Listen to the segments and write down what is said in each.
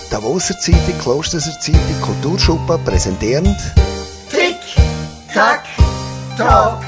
Davoser Zeitung, Klosterser Zeitung, Kulturschuppe präsentierend Tick, Tack, Talk.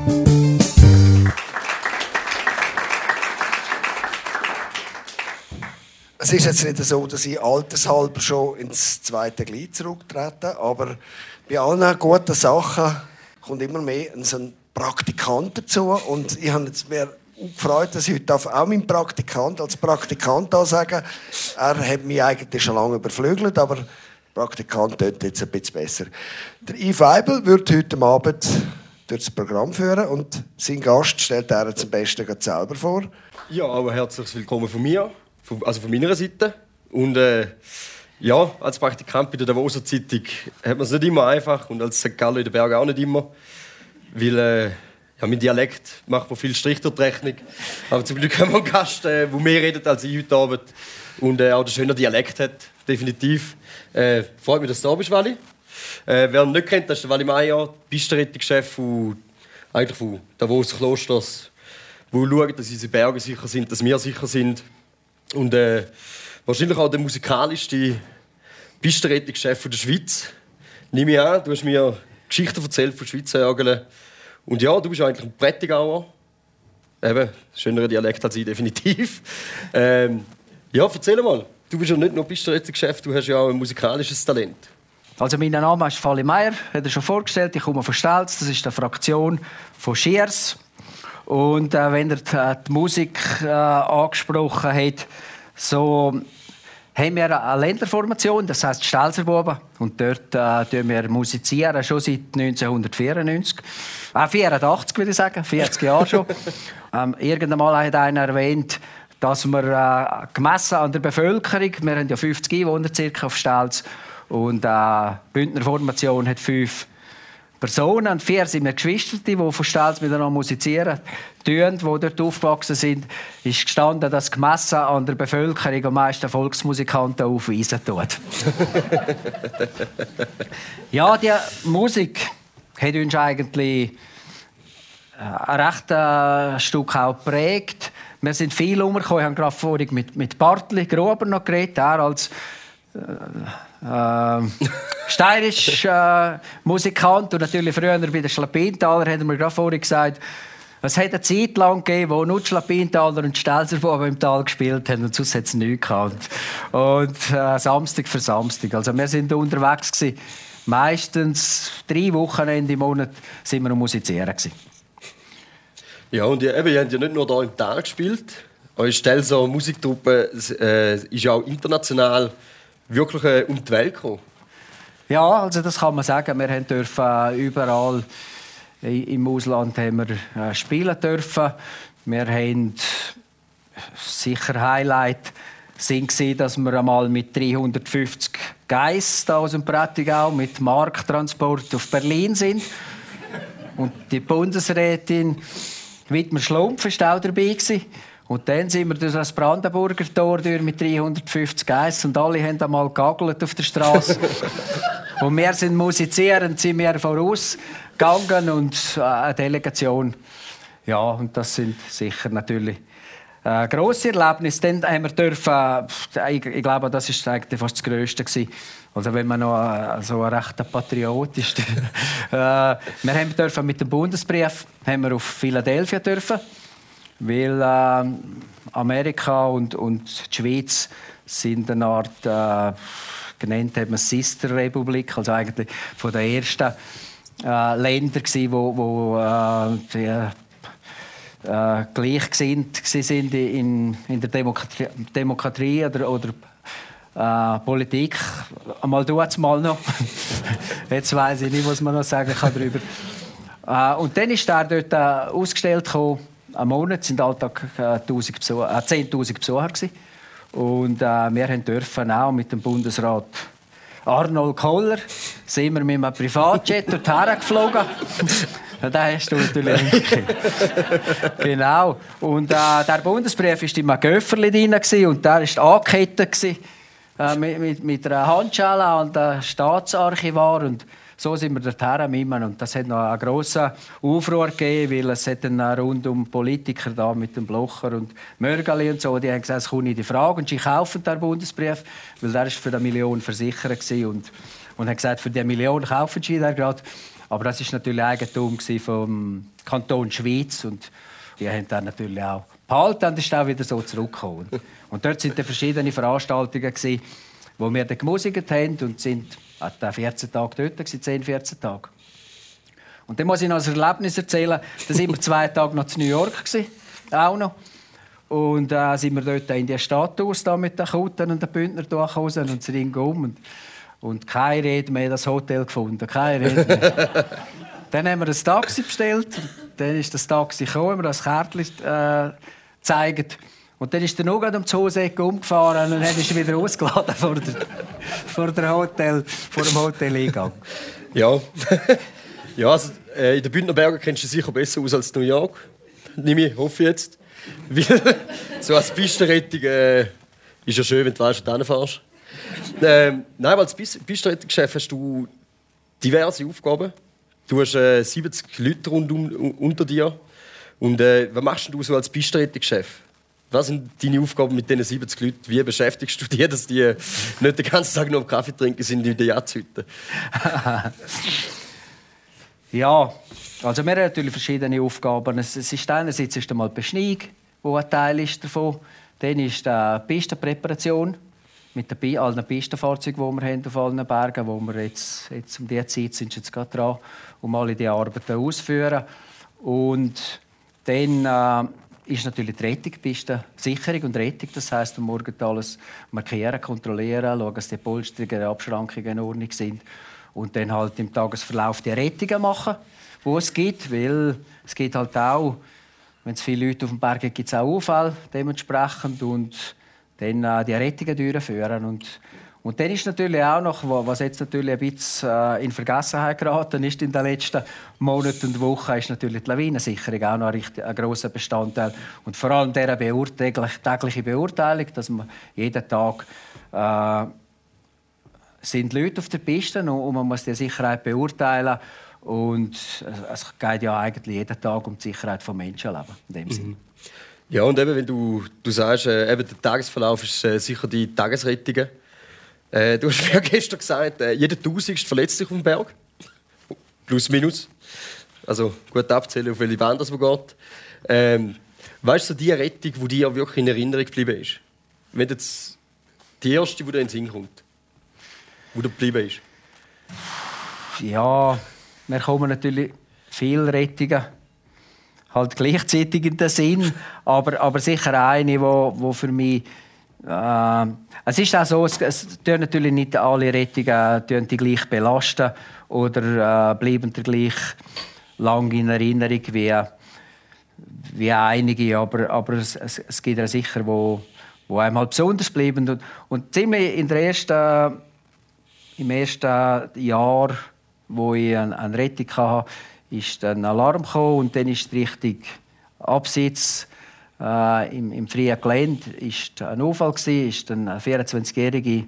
Es ist jetzt nicht so, dass ich altershalber schon ins zweite Glied zurücktrete, aber bei allen guten Sachen kommt immer mehr so ein Praktikant dazu. Und ich habe jetzt mir gefreut, dass ich heute auch meinen Praktikant als Praktikant sagen darf. Er hat mich eigentlich schon lange überflügelt, aber der Praktikant tut jetzt ein bisschen besser. Der Yves Weibel wird heute Abend durch das Programm führen und sein Gast stellt er jetzt am besten selber vor. Ja, aber herzlich willkommen von mir. Also von meiner Seite. Und ja, als Praktikant bei der Davoser Zeitung hat man es nicht immer einfach und als St. Gallen in den Bergen auch nicht immer. Weil ja, mein Dialekt macht mir viel Strich durch die Rechnung. Aber zum Glück haben wir einen Gast, der mehr redet als ich heute Abend und auch einen schönen Dialekt hat, definitiv. Freut mich, dass du da bist, Wally. Wer ihn nicht kennt, das ist der Wally Meier, Pistenrettungschef von Davoser Klosters, der schaut, dass unsere Berge sicher sind, dass wir sicher sind. Und wahrscheinlich auch der musikalischste Pistenrettungschef der Schweiz. Nehme ich an, du hast mir Geschichten erzählt von Schweizer Ärgern. Und ja, du bist eigentlich ein Prättigauer. Eben, schönerer Dialekt als ich, definitiv. Ja, erzähl mal. Du bist ja nicht nur Pistenrettungschef, du hast ja auch ein musikalisches Talent. Also mein Name ist Wally Meier, hat er schon vorgestellt. Ich komme von Stelz, das ist die Fraktion von Schiers. Und wenn er die Musik angesprochen hat, so haben wir eine Länderformation, das heisst Stelzer Buben. Und dort musizieren wir musizieren, schon seit 1994. 84 würde ich sagen, 40 Jahre schon. Irgendwann mal hat einer erwähnt, dass wir gemessen an der Bevölkerung, wir haben ja 50 Einwohner circa auf Stelz, und die Bündner Formation hat 5 Personen, und 4 sind wir Geschwister, die von Stelz miteinander musizieren, die dort aufgewachsen sind, ist gestanden, dass gemessen an der Bevölkerung am meisten Volksmusikanten aufweisen tut. Ja, die Musik hat uns eigentlich ein rechtes Stück auch geprägt. Wir sind viel umgekommen. Ich habe gerade vorhin mit Bartli Gruber noch geredet, er als steirisch Musikant und natürlich früher bei den Schlapintaler hat mir gerade vorhin gesagt, es hat eine Zeit lang gegeben, wo nur die Schlapintaler und die Stelzer Buben im Tal gespielt haben und sonst hat es nichts gehabt. Und Samstag für Samstag. Also wir sind unterwegs gewesen. Meistens 3 Wochenende im Monat sind wir am Musizieren gewesen. Ja, und ihr habt ja nicht nur hier im Tal gespielt. Eure Stelzer Musiktruppe ist ja auch international wirklich um die Welt gekommen. Ja, also das kann man sagen. Wir dürfen überall im Ausland haben wir spielen dürfen. Wir haben sicher Highlight sind, dass wir einmal mit 350 Geiss aus dem Prättigau mit Marktransport auf Berlin sind. Und die Bundesrätin Wittmer Schlumpf war auch dabei gewesen. Und dann sind wir durch das Brandenburger Tor durch mit 350 Geiss und alle haben einmal gegagelt auf der Straße. Und wir sind musizierend, sind wir vorausgegangen und eine Delegation. Ja, und das sind sicher natürlich grosse Erlebnisse. Dann haben wir dürfen, ich glaube, das ist eigentlich fast das Grösste gewesen. Also wenn man noch so ein rechter Patriot ist. Wir haben dürfen mit dem Bundesbrief haben wir auf Philadelphia dürfen. Weil Amerika und die Schweiz sind eine Art genannt hat man Sister-Republik, also eigentlich von den ersten Ländern gsi, wo gleichgesinnt sind in der Demokratie oder Politik. Einmal tut's mal noch. Jetzt weiss ich nicht, was man noch sagen kann darüber. Und dann ist er dort ausgestellt gekommen. Am Monat sind Alltag 10'000 Besucher gewesen. Und wir dürfen auch mit dem Bundesrat Arnold Koller sind wir mit einem Privatjet dorthin geflogen. Den hast du natürlich nicht gekriegt. Genau. Und der Bundesbrief war in einem Göfferli drin und der war angekettet mit einer Handschelle an den Staatsarchivar. Und so sind wir dorthin gekommen. Und das hat noch einen grossen Aufruhr gegeben, weil es hat dann rund um Politiker da mit dem Blocher und Mörgeli und so, die haben gesagt, es kommt nicht in Frage und sie kaufen den Bundesbrief, weil der ist für 1 Million versichert und haben gesagt, für diese 1 Million kaufen sie den gerade. Aber das ist natürlich Eigentum vom Kanton Schweiz und die haben dann natürlich auch behalten und ist auch wieder so zurückgekommen. Und dort sind dann verschiedene Veranstaltungen gewesen, wo wir dann gemusikt haben und sind 14 Tage dort gewesen, 10, 14 Tage. Und dann muss ich noch ein Erlebnis erzählen. Da sind wir 2 Tage noch in New York gewesen, auch noch. Und sind wir dort in die Stadt aus da mit den Kutten und den Bündner durchgekommen und sind um und keine Rede mehr das Hotel gefunden, keine Rede mehr. Dann haben wir ein Taxi bestellt. Dann ist das Taxi gekommen, wir das Kärtchen gezeigt. Und dann ist er noch um die Hosecke umgefahren und dann ist er wieder ausgeladen vor dem Hoteleingang. Ja. Ja, also, in den Bündner Bergen kennst du dich sicher besser aus als New York. Hoffe ich jetzt. Weil, so als Pistenrettung ist ja schön, wenn du weißt, wo du hinfährst. Nein, aber als Pistenrettungschef hast du diverse Aufgaben. Du hast 70 Leute unter dir. Und was machst du so als Pistenrettungschef? Was sind deine Aufgaben mit diesen 70 Leuten? Wie beschäftigst du die, dass die nicht den ganzen Tag nur am Kaffee trinken sind in der Jahreshütte? Ja, also wir haben natürlich verschiedene Aufgaben. Es ist einerseits ist einmal die Beschneiung, die ein Teil ist davon. Dann ist die Pistenpräparation mit allen Pistenfahrzeugen, die wir haben auf allen Bergen, wo wir jetzt um diese Zeit sind jetzt gerade dran, um alle diese Arbeiten auszuführen. Und dann ist natürlich die Rettung, Pistensicherung und Rettung. Das heisst, am Morgen alles markieren, kontrollieren, schauen, dass die Polsterungen, die Abschrankungen in Ordnung sind. Und dann halt im Tagesverlauf die Rettungen machen, die es gibt. Weil es gibt halt auch, wenn es viele Leute auf dem Berg gibt, gibt es auch Unfälle dementsprechend. Und dann die Rettungen durchführen. Und dann ist natürlich auch noch, was jetzt natürlich ein bisschen in Vergessenheit geraten ist in den letzten Monaten und Wochen, ist natürlich die Lawinensicherung auch noch ein grosser Bestandteil. Und vor allem dieser tägliche Beurteilung, dass man jeden Tag sind Leute auf der Piste und man muss die Sicherheit beurteilen. Und es geht ja eigentlich jeden Tag um die Sicherheit von Menschenleben in dem Sinne. Ja, und eben, wenn du sagst, eben der Tagesverlauf ist sicher die Tagesrettungen. Du hast mir gestern gesagt, jeder 1000 verletzt sich auf dem Berg. Plus, minus. Also gut abzählen, auf welche Band das geht. Weißt du, die Rettung, die dir wirklich in Erinnerung geblieben ist? Wenn jetzt die erste, die dir in den Sinn kommt, die dir geblieben ist? Ja, wir kommen natürlich viele Rettungen halt gleichzeitig in den Sinn, aber sicher eine, wo für mich es ist auch so, es tun natürlich nicht alle Rettungen die gleich belasten oder bleiben gleich lang in Erinnerung wie einige, aber es gibt ja sicher, wo einem halt besonders bleiben und ziemlich im ersten Jahr, wo ich eine Rettung hatte, ist ein Alarm gekommen und dann ist Richtung Absitz im freien Gelände ist ein Unfall ist eine 24-jährige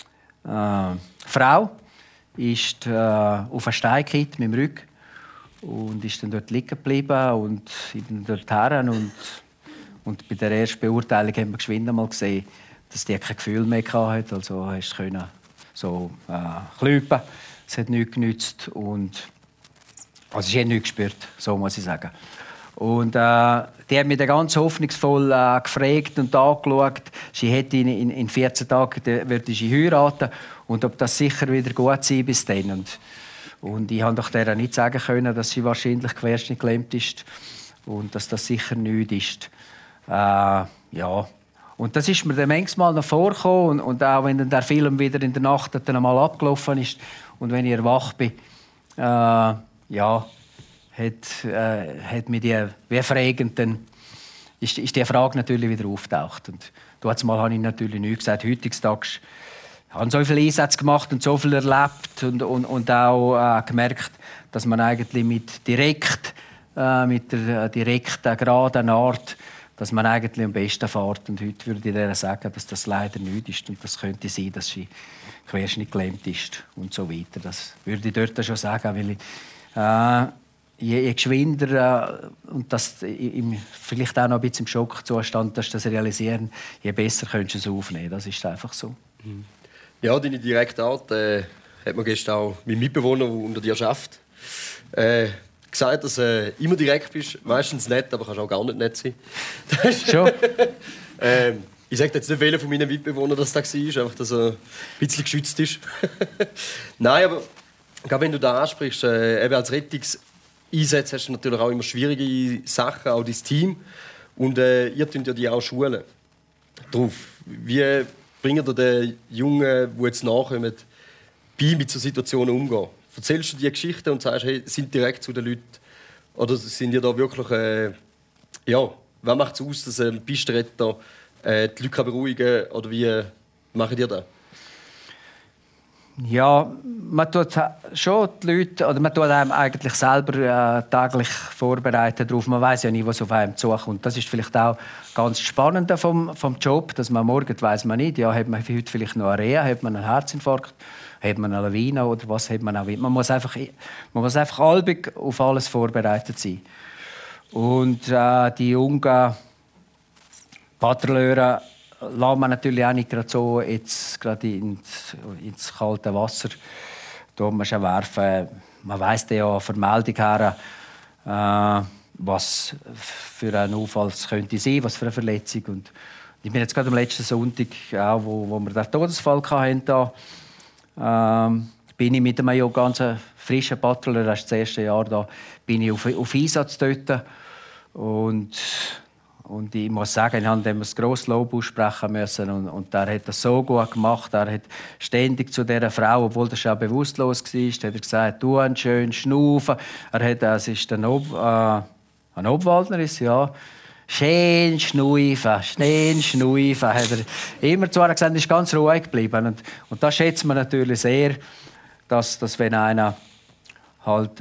Frau ist auf einen Stein gefallen mit dem Rücken und ist dann dort liegen geblieben und ich bin dort her und bei der ersten Beurteilung haben wir geschwind einmal gesehen, dass die kein Gefühl mehr hatte, also hast du so klüpen. Es hat nichts genützt und also sie hat nichts gespürt, so muss ich sagen. Und die hat mich dann ganz hoffnungsvoll gefragt und angeschaut. Sie hätte in 14 Tagen würde sie heiraten und ob das sicher wieder gut sei bis dann. Und ich konnte der nicht sagen können, dass sie wahrscheinlich querschnitt gelähmt ist und dass das sicher nichts ist. Ja. Und das ist mir dann manchmal noch vorgekommen und auch wenn dann der Film wieder in der Nacht dann einmal abgelaufen ist und wenn ich erwacht bin, ja, hat mir die wie fragend, dann ist die Frage natürlich wieder auftaucht. Und damals habe ich natürlich nichts gesagt. Heutzutage habe ich so viele Einsätze gemacht und so viel erlebt und auch gemerkt, dass man eigentlich mit der direkten, geraden Art dass man eigentlich am besten fährt. Und heute würde ich dir sagen, dass das leider nicht ist. Und das könnte sein, dass sie querschnittgelähmt ist und so weiter. Das würde ich dort schon sagen, weil je geschwinder und das vielleicht auch noch ein bisschen im Schockzustand, dass das realisieren, je besser könntest du es aufnehmen. Das ist einfach so. Ja, deine direkte Art hat mir gestern auch mein Mitbewohner, der unter dir arbeitet, gesagt, dass du immer direkt bist. Meistens nett, aber kannst auch gar nicht nett sein. Schon? Ich sage jetzt nicht, welcher von meinen Mitbewohnern das war, einfach, dass er ein bisschen geschützt ist. Nein, aber gerade wenn du da ansprichst, eben als Rettungseinsatz hast du natürlich auch immer schwierige Sachen, auch dein Team. Und ihr tut ja die auch schulen drauf. Wie bringt ihr den Jungen, die jetzt nachkommen, bei, mit so Situationen umgehen? Erzählst du die Geschichten und sagst, hey, sind direkt zu den Leuten? Oder sind ihr da wirklich... was macht es aus, dass ein Pistenretter die Leute beruhigen kann? Oder wie macht ihr das? Ja, man tut schon die Leute, oder man tut einem eigentlich selber täglich vorbereiten darauf. Man weiß ja nie, was auf einem zukommt. Das ist vielleicht auch ganz spannend vom Job, dass man morgen weiß man nicht. Ja, hat man heute vielleicht noch eine Reha, hat man einen Herzinfarkt, hat man eine Lawine oder was hat man auch. Man muss einfach allbig auf alles vorbereitet sein. Und die jungen Patrouilleure lässt man natürlich auch nicht gerade so jetzt gerade ins kalte Wasser. Da muss man werfen. Man weiss ja von der Meldung her, was für ein Unfall es könnte sein, was für eine Verletzung. Und ich bin jetzt gerade am letzten Sonntag, auch, wo wir den Todesfall hatten, bin ich mit einem ganz frischen Patrouilleur, das ist das erste Jahr da, bin ich auf Einsatz dort. Und ich muss sagen, ich musste ihm ein grosses Lob aussprechen müssen. Und er hat das so gut gemacht. Er hat ständig zu dieser Frau, obwohl das schon bewusstlos war, hat er gesagt, du einen schönen Schnaufen. Es ist ein Obwaldner, ja. Schön schnaufen, schnell schnaufen. Hat er immer zu gesagt, er ist ganz ruhig geblieben. Und das schätzt man natürlich sehr, dass wenn einer halt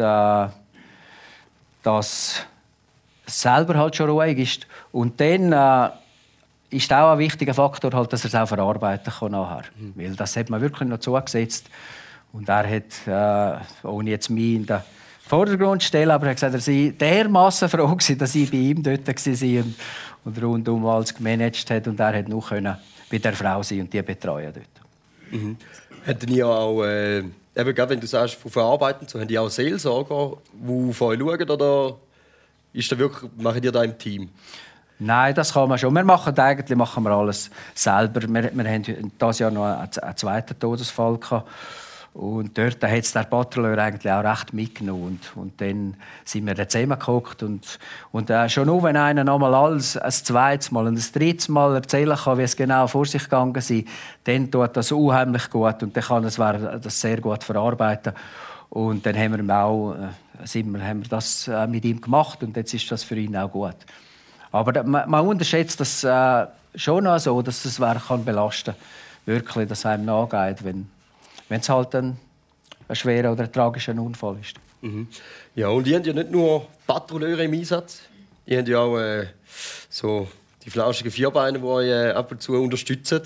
das selber halt schon ruhig ist. Und dann ist auch ein wichtiger Faktor, halt, dass er es auch verarbeiten kann nachher. Weil das hat man wirklich noch zugesetzt. Und er hat, ohne jetzt mich in den Vordergrund zu stellen, aber er hat gesagt, er sei dermassen froh gewesen, dass ich bei ihm dort war und rundum alles gemanagt hat. Und er hat noch bei der Frau sein und die betreuen dort. Mhm. Hätten die auch, eben, wenn du sagst, von Verarbeiten, so, haben die auch Seelsorger, die auf euch schauen, oder ist das wirklich, machen die das im Team? Nein, das kann man schon. Wir machen alles selber. Wir hatten dieses Jahr noch einen zweiten Todesfall gehabt. Und dort hat es der Patrouilleur eigentlich auch recht mitgenommen. Und dann sind wir zusammengehockt. Und schon nur, wenn einer noch mal alles ein zweites Mal und ein drittes Mal erzählen kann, wie es genau vor sich gegangen ist, dann tut das unheimlich gut. Und dann kann das sehr gut verarbeiten. Und dann haben wir das mit ihm gemacht. Und jetzt ist das für ihn auch gut. Aber man unterschätzt das schon noch so, dass es kann belasten kann. Wirklich, dass einem nachgeht, wenn es halt ein schwerer oder ein tragischer Unfall ist. Mhm. Ja, und ihr habt ja nicht nur Patrouilleure im Einsatz. Ihr habt ja auch so die flauschigen Vierbeine, die euch ab und zu unterstützen.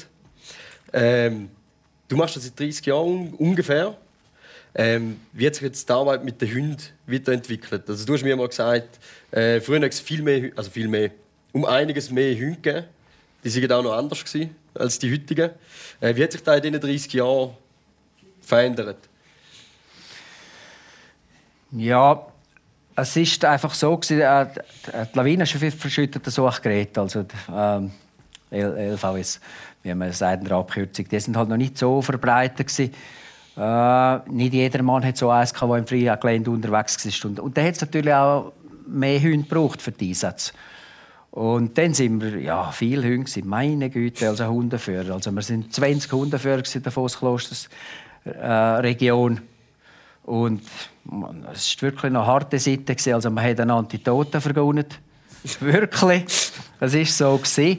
Du machst das seit 30 Jahren ungefähr. Wie hat sich jetzt die Arbeit mit den Hunden weiterentwickelt? Also, du hast mir mal gesagt, früher hat es viel mehr, um einiges mehr Hunde gegeben. Die waren auch noch anders als die heutigen. Wie hat sich das in diesen 30 Jahren verändert? Ja, es ist einfach so, die Lawinenverschütteten Suchgeräte, also LVS, wie man sagt in der Abkürzung, die sind halt noch nicht so verbreitet gewesen. Nicht jeder Mann hat so eins, der im freien Gelände unterwegs war. Und dann hat es natürlich auch mehr Hunde gebraucht für die Einsätze. Und dann sind wir, viele Hunde, meine Güte, also Hundeführer. Also wir sind 20 Hundeführer in der Vossklosters-Region. Und es war wirklich eine harte Seite. Also man hat einen Antitoten vergunnet. Wirklich. Das war so.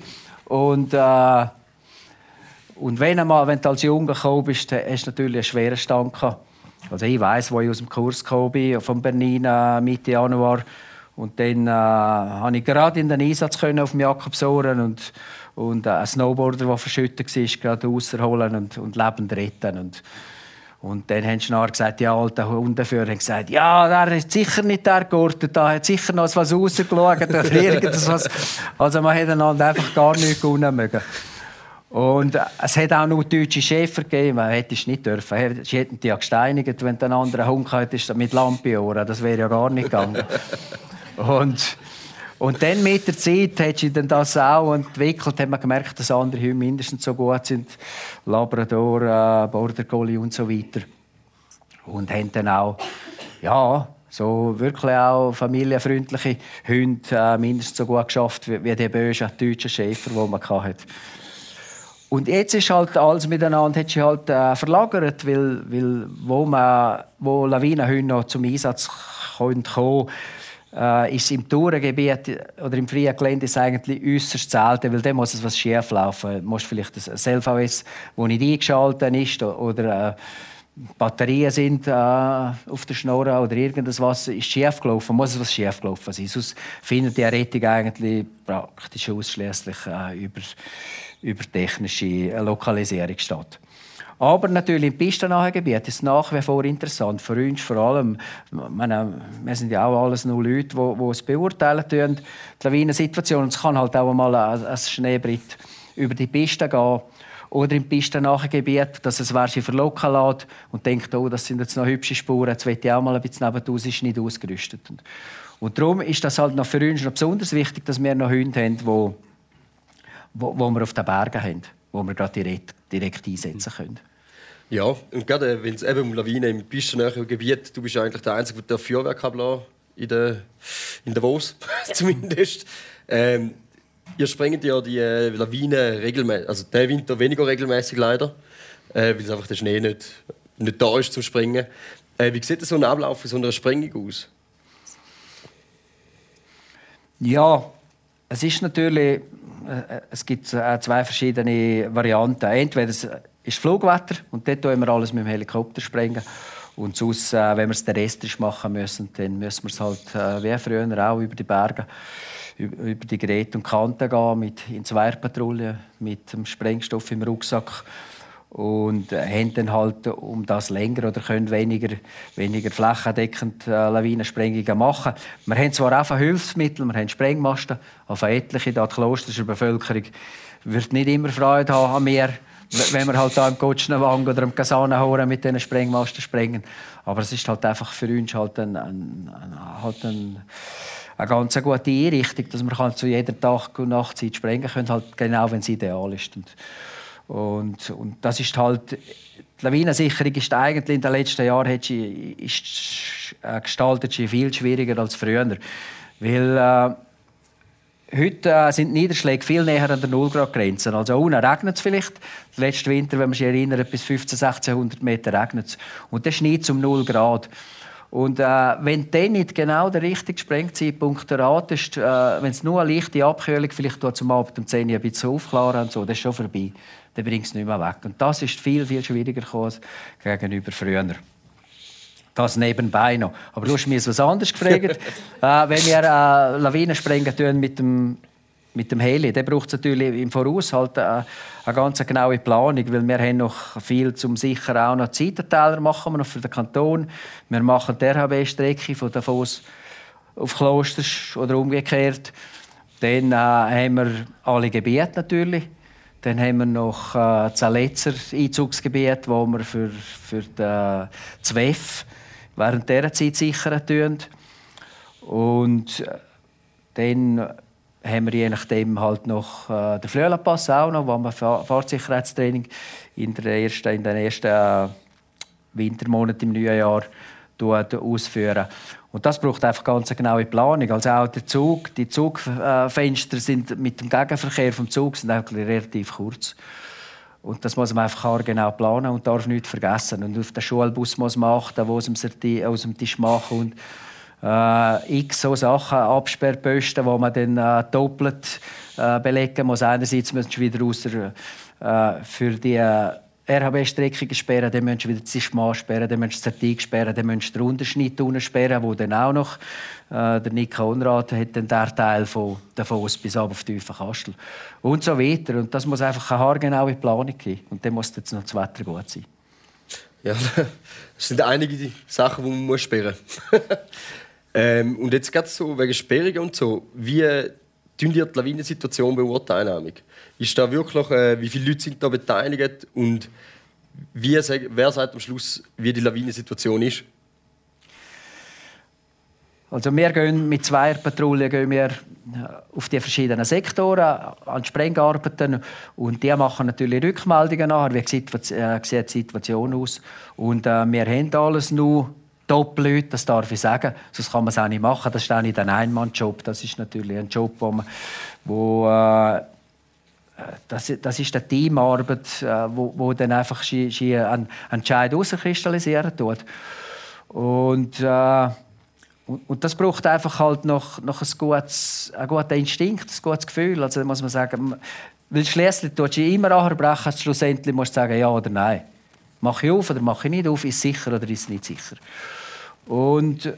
Und wenn du als Junge gekommen bist, hast du natürlich einen schweren Stand gehabt. Also ich weiss, wo ich aus dem Kurs gekommen bin, von Berlin Mitte Januar. Und dann konnte ich gerade in den Einsatz auf dem Jakobsohren und einen Snowboarder, der verschüttet war, gerade rausholen und lebend retten. Und dann haben sie gesagt, ja, alter Hundeführer, haben gesagt, ja, der ist sicher nicht der Gurt, da hat sicher noch was rausgeschaut oder irgendwas. Also man hätte einander einfach gar nichts gewinnen mögen. Und es hat auch noch deutsche Schäfer gegeben, man hätte es nicht dürfen. Sie hätten die ja gesteinigt, wenn du einen anderen Hund hättest mit Lampe-Ohren. Das wäre ja gar nicht gegangen. Und dann mit der Zeit hat sich dann das auch entwickelt, hat man gemerkt, dass andere Hunde mindestens so gut sind. Labrador, Border Collie und so weiter. Und haben dann auch, ja, so wirklich auch familienfreundliche Hunde mindestens so gut geschafft wie die bösen deutschen Schäfer, die man hatte. Und jetzt ist halt alles miteinander hat sich halt, verlagert, weil wo Lawinenhunde noch zum Einsatz kommen, ist im Tourengebiet oder im freien Gelände ist eigentlich äußerst selten, weil dann muss es was schief laufen. Du musst vielleicht das LVS, das nicht eingeschaltet ist, oder Batterien sind auf der Schnur oder irgendwas ist schief gelaufen, muss es was schief gelaufen sein. Sonst findet die Rettung eigentlich praktisch ausschließlich über technische Lokalisierung statt. Aber natürlich im pistennahen Gebiet ist es nach wie vor interessant. Für uns vor allem, wir sind ja auch alles nur Leute, die es beurteilen tun, die Lawinensituation. Es kann halt auch mal ein Schneebrett über die Piste gehen oder im pistennahen Gebiet, dass es wer sich verlocken lässt und denkt, oh, das sind jetzt noch hübsche Spuren, jetzt will ich auch mal ein bisschen nebenan, es ist nicht ausgerüstet. Und darum ist das halt noch für uns noch besonders wichtig, dass wir noch Hunde haben, wo wir auf den Bergen haben, wo wir gerade direkt einsetzen können. Ja, und gerade wenn es eben um Lawinen im pistennahen Gebiet, du bist eigentlich der Einzige, der Feuerwerk ablassen in Davos, zumindest. Ihr sprengt ja die Lawinen regelmäßig, also diesen Winter weniger regelmäßig leider, weil es einfach der Schnee nicht da ist zum Springen. Wie sieht so ein Ablauf von so einer Sprengung aus? Ja, es ist natürlich, es gibt zwei verschiedene Varianten. Entweder es ist Flugwetter und dort sprengen wir alles mit dem Helikopter sprengen. Und sonst, wenn wir es terrestrisch machen müssen, dann müssen wir es halt wie früher auch über die Berge, über die Geräte und Kanten gehen, in Zweierpatrouille mit dem Sprengstoff im Rucksack. Und haben dann halt um das länger oder können weniger flächendeckend Lawinensprengungen machen. Wir haben zwar auch Hilfsmittel, wir haben Sprengmasten, aber etliche, die klosterische Bevölkerung wird nicht immer Freude haben an mir, wenn wir halt da im Kotschenwang oder im Kasanenhorn mit diesen Sprengmasten sprengen. Aber es ist halt einfach für uns halt eine ganz gute Einrichtung, dass man zu jeder Tag- und Nachtzeit sprengen kann, halt genau, wenn es ideal ist. Und das ist halt, die Lawinensicherung ist eigentlich in den letzten Jahren gestaltet viel schwieriger als früher. Weil heute sind die Niederschläge viel näher an der 0-Grad-Grenze. Also unten regnet es vielleicht. Letzten Winter, wenn man sich erinnert, bis 1500-1600 Meter regnet es. Und dann schneit es um 0 Grad. Und wenn dann nicht genau der richtige Sprengzeitpunkt erratest, wenn es nur eine leichte Abkühlung, vielleicht zum Abend um 10 Uhr ein bisschen aufklaren und so, das ist schon vorbei. Dann bringst du es nicht mehr weg. Und das ist viel, viel schwieriger als gegenüber früher. Das nebenbei noch. Aber du hast mich was anderes gefragt. Wenn wir Lawinen sprengen tun mit dem Heli, dann braucht es natürlich im Voraus halt eine ganz genaue Planung, weil wir haben noch viel zum sicher auch noch Zeitentäler machen wir noch für den Kanton. Wir machen die RHB-Strecke von Davos auf Klosters oder umgekehrt. Dann haben wir alle Gebiete natürlich. Dann haben wir noch das Aletzer Einzugsgebiet, wo wir für den ZWEF während dieser Zeit sichern tun. Und dann haben wir je nachdem halt noch den Flöhlenpass auch noch, wo wir Fahrtsicherheitstraining in den ersten Wintermonaten im neuen Jahr ausführen. Und das braucht einfach ganz eine genaue Planung. Also auch der Zug, die Zugfenster sind mit dem Gegenverkehr vom Zug sind auch relativ kurz. Und das muss man einfach genau planen und darf nichts vergessen. Und auf den Schulbus muss man achten, wo aus dem Tisch machen und x so Sachen, Absperrposten, wo man dann doppelt belegen muss. Einerseits müssen wir wieder für die RHB-Streckungen sperren, dann müssen wir wieder das Ischmal sperren, dann müssen wir das Zertig sperren, dann müssen wir den Unterschnitt unten sperren, wo dann auch noch der Nick Konrad hat dann der Teil von Davos bis auf Tiefenkastel und so weiter. Und das muss einfach eine haargenaue Planung geben. Und dann muss jetzt noch das Wetter gut sein. Ja, das sind einige Sachen, die man sperren muss. Und jetzt geht es so wegen Sperrungen und so. Wie beurteilen ihr die Lawinensituation beurteilen? Ist da wirklich, wie viele Leute sind da beteiligt und wer sagt am Schluss, wie die Lawinensituation ist? Also wir gehen mit Zweierpatrouillen auf die verschiedenen Sektoren an Sprengarbeiten und die machen natürlich Rückmeldungen nachher, wie sieht die Situation aus. Und wir haben alles nur Top-Leute, das darf ich sagen. Sonst kann man es auch nicht machen. Das ist auch nicht ein Ein-Mann-Job. Das ist natürlich ein Job, das ist eine Teamarbeit, wo dann einfach einen Entscheid herauskristallisieren tut. Und das braucht einfach halt noch einen guten Instinkt, ein gutes Gefühl. Also muss man sagen, weil schliesslich tust du immer anbrechen, schlussendlich musst du sagen ja oder nein. Mache ich auf oder mache ich nicht auf? Ist es sicher oder ist es nicht sicher? Und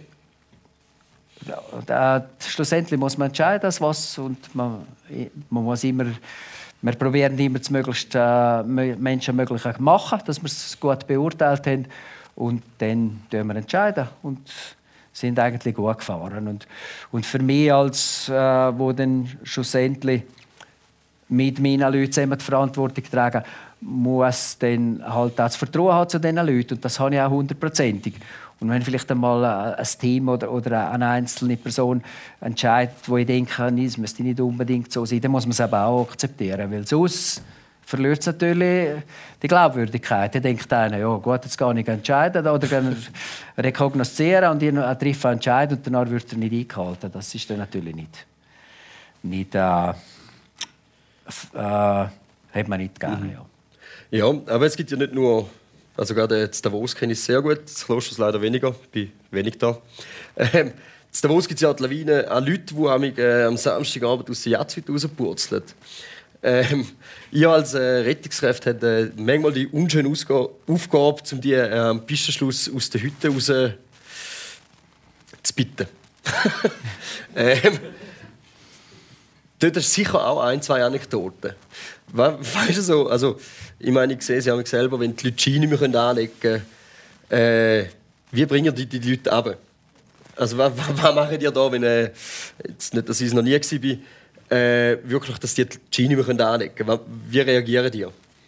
schlussendlich muss man entscheiden, was und man muss immer. Wir probieren immer das möglichste Menschenmögliche zu machen, dass wir es gut beurteilt haben und dann entscheiden und sind eigentlich gut gefahren. Und für mich als wo dann schlussendlich mit meinen Leuten zusammen die Verantwortung tragen, muss dann halt auch das Vertrauen haben zu diesen Leuten. Und das habe ich auch 100%. Und wenn vielleicht einmal ein Team oder eine einzelne Person entscheidet, wo ich denke, es müsste nicht unbedingt so sein, dann muss man es aber auch akzeptieren. Weil sonst verliert es natürlich die Glaubwürdigkeit. Dann denkt einer, ja gut, jetzt gar nicht entscheiden oder rekognoszieren und ich treffe einen Entscheid und danach wird er nicht eingehalten. Das ist dann natürlich nicht hat man nicht gerne. Ja, aber es gibt ja nicht nur, also gerade jetzt Davos kenne ich sehr gut, das Kloster leider weniger, ich bin wenig da. In Davos gibt es ja die Lawinen an Leute, die am Samstagabend aus der Jagdhütte rauspurzeln. Ich als Rettungskräfte habe manchmal die unschöne Aufgabe, um die am Pistenschluss aus der Hütte raus zu bitten. Dort hast du sicher auch 1, 2 Anekdoten. Weißt du so? Also, ich meine, ich sehe es ja selber, wenn die Leute Schiene anlegen können. Wie bringen die Leute runter? Also, was machen die da, wenn jetzt nicht, dass ich es noch nie war, wirklich, dass die Schiene anlegen können? Wie reagieren die?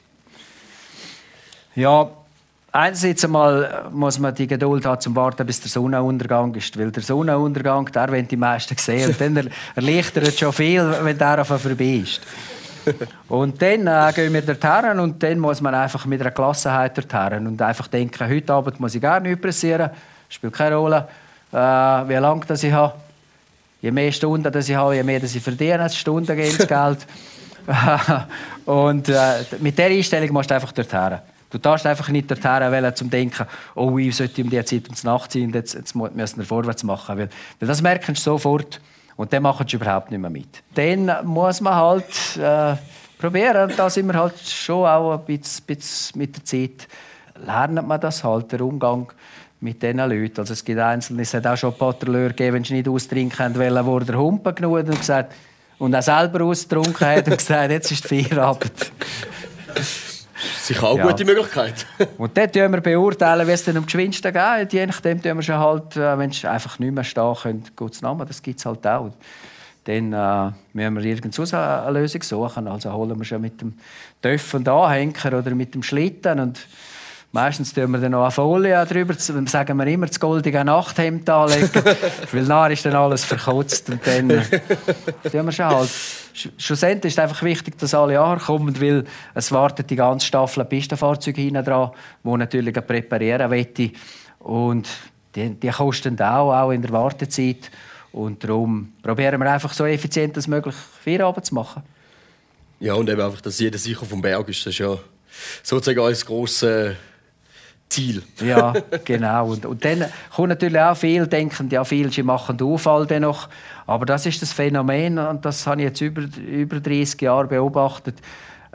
Ja, einerseits einmal muss man die Geduld haben, zum warten, bis der Sonnenuntergang ist. Weil der Sonnenuntergang, der wollen die meisten sehen. Und dann erleichtert es schon viel, wenn der vorbei ist. Und dann gehen wir dorthin und dann muss man einfach mit einer Gelassenheit dorthin und einfach denken, heute Abend muss ich gar nichts pressieren, spielt keine Rolle, wie lange das ich habe. Je mehr Stunden das ich habe, je mehr das ich verdiene, Stunden gehen ins Geld. Und mit dieser Einstellung musst du einfach dorthin. Du darfst einfach nicht dorthin wählen, um zu denken, oh, ich sollte um die Zeit um die Nacht sein und jetzt müssen wir vorwärts machen. Weil das merken sie sofort. Und dann machen sie überhaupt nicht mehr mit. Dann muss man halt probieren. Da sind wir halt schon auch ein bisschen mit der Zeit. Lernt man das halt, der Umgang mit diesen Leuten. Also es gibt Einzelne, es hat auch schon Patrouilleure gegeben, wenn sie nicht austrinken wollen, wurde der Humpen genug und gesagt, und auch selber ausgetrunken hat und gesagt, jetzt ist Feierabend. Sicher auch eine gute Möglichkeit. Und dort beurteilen wir beurteilen, wie es dann um die Geschwindigkeit geht. Je nachdem tun wir schon halt, wenn sie einfach nicht mehr stehen können, Gottes Namen, das gibt es halt auch. Dann müssen wir irgendwo eine Lösung suchen. Also holen wir schon mit dem Töff und Anhänger oder mit dem Schlitten. Und meistens tun wir dann noch eine Folie drüber, sagen wir immer, das goldige Nachthemd anlegen, weil nachher ist dann alles verkotzt. Und dann tun wir schon halt. Schlussendlich ist es einfach wichtig, dass alle ankommen, weil es wartet die ganze Staffel Pistenfahrzeuge hinten dran, die natürlich präparieren wollen. Und die kosten auch in der Wartezeit. Und darum probieren wir einfach so effizient als möglich Feierabend zu machen. Ja, und eben einfach, dass jeder sicher vom Berg ist. Das ist ja sozusagen als grosses Ziel. Ja, genau. Und dann kommt natürlich auch viel, denken ja viele, sie machen den Unfall dann noch. Aber das ist das Phänomen, und das habe ich jetzt über 30 Jahre beobachtet.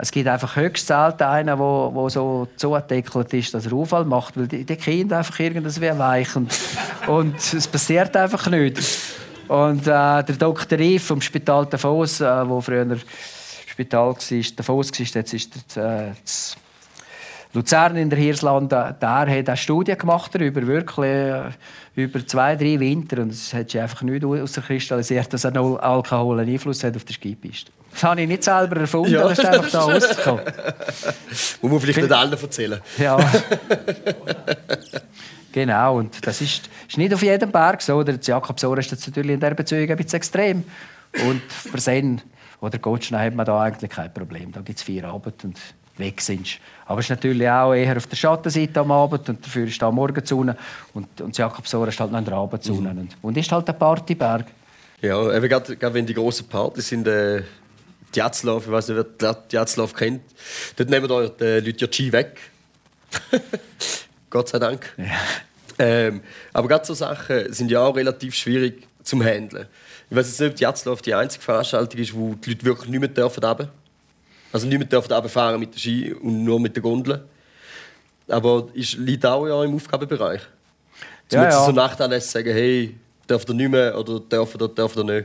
Es gibt einfach höchst selten einen, der so zugedeckelt ist, dass er Unfall macht, weil die Kinder einfach irgendwas wie weich und es passiert einfach nicht. Und der Dr. Riff vom Spital Davos, wo früher Spital war, Davos war, jetzt ist es Luzern in der Hirslande, der hat eine Studie gemacht darüber, wirklich über 2-3 Winter, und es hat sich einfach nicht herauskristallisiert, dass ein Alkohol einen Einfluss hat auf die Skipiste. Das habe ich nicht selber erfunden, das ist einfach da rausgekommen. Muss man vielleicht nicht allen erzählen. Ja. Genau, und das ist nicht auf jedem Berg so. Der Jakobsor ist jetzt natürlich in dieser Beziehung ein bisschen extrem. Und für Sen oder Gottschna hat man da eigentlich kein Problem. Da gibt es 4 Abend und weg sind sie. Aber es ist natürlich auch eher auf der Schattenseite am Abend und dafür ist da Morgensonne und das Jakobsor ist halt noch in der Abendsonne. Und ist halt ein Partyberg. Ja, eben gerade wenn die grossen Partys sind, Jatzlauf, ich weiß nicht, wer Jatzlauf kennt, dort nehmen da die Leute ja die Ski weg. Gott sei Dank. Ja. Aber gerade so Sachen sind ja auch relativ schwierig zum Handeln. Ich weiß jetzt nicht, ob die Jatzlauf die einzige Veranstaltung ist, wo die Leute wirklich nicht mehr runter. Also nicht mehr runterfahren mit der Ski und nur mit der Gondel. Aber liegt auch ja im Aufgabenbereich. Zum so Nachtanlässe sagen, hey, darf er nicht mehr oder darf er nicht.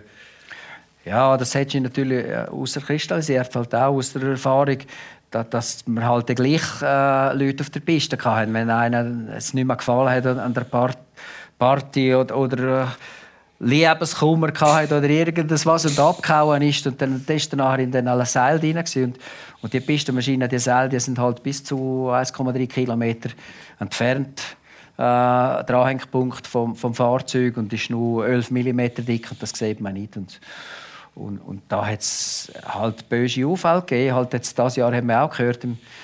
Ja, das hat sich natürlich herauskristallisiert, halt auch aus der Erfahrung, dass wir halt gleich Leute auf der Piste hatten. Wenn einer es nicht mehr gefallen hat an der Party oder Liebeskummer hatte oder irgendwas und abgehauen ist und dann ist er nachher in den Seil drin und die Pistenmaschinen, die Seile, die sind halt bis zu 1,3 Kilometer entfernt, der Anhängpunkt vom Fahrzeug, und ist nur 11 mm dick und das sieht man nicht. Und da hat es halt böse Unfälle gegeben. Halt jetzt dieses Jahr haben wir auch gehört,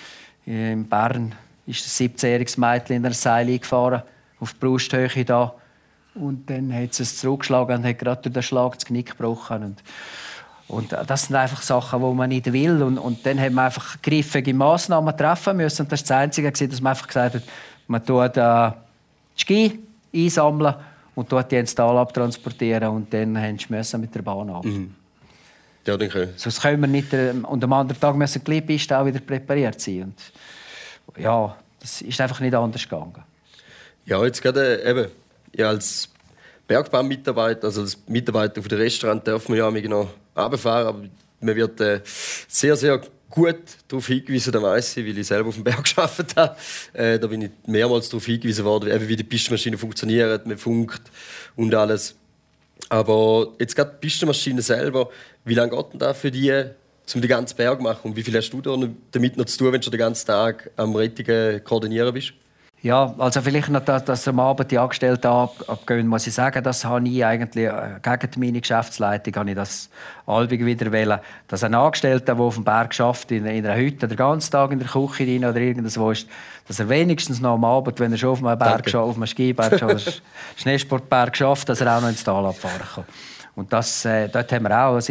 in Bern ist ein 17-jähriges Mädchen in ein Seil eingefahren, auf die Brusthöhe da. Und dann hat es zurückgeschlagen und hat gerade durch den Schlag das Knick gebrochen. Und das sind einfach Sachen, die man nicht will. Und dann haben wir einfach griffige Massnahmen treffen müssen. Und das war das Einzige, dass man einfach gesagt hat, man tut die Ski einsammeln und tut die ins Tal abtransportieren. Und dann müssen mit der Bahn ab. Mhm. Ja, denke ich. Sonst können wir nicht. Und am anderen Tag müssen die Gleitpisten auch wieder präpariert sein. Und ja, das ist einfach nicht anders gegangen. Ja, jetzt gerade eben. Ja, als Bergbahn-Mitarbeiter, also als Mitarbeiter auf dem Restaurant, darf man ja noch runterfahren, aber man wird sehr, sehr gut darauf hingewiesen, das weiss ich, weil ich selber auf dem Berg gearbeitet habe. Da bin ich mehrmals darauf hingewiesen worden, wie die Pistenmaschine funktioniert, mit Funk und alles. Aber jetzt gerade die Pistenmaschine selber, wie lange geht denn das für die, um den ganzen Berg zu machen? Und wie viel hast du damit noch zu tun, wenn du den ganzen Tag am Rettigen koordinieren bist? Ja, also vielleicht noch, dass am Abend die Angestellten abgehen, muss ich sagen, das habe ich eigentlich gegen meine Geschäftsleitung habe ich das allbig wieder wählen, dass ein Angestellter, der auf dem Berg arbeitet, in einer Hütte den ganzen Tag in der Küche rein oder irgendwo ist, dass er wenigstens noch am Abend, wenn er schon auf einem Berg, auf einem Skiberg oder Schneesportberg schafft, dass er auch noch ins Tal abfahren kann. Und dort haben wir auch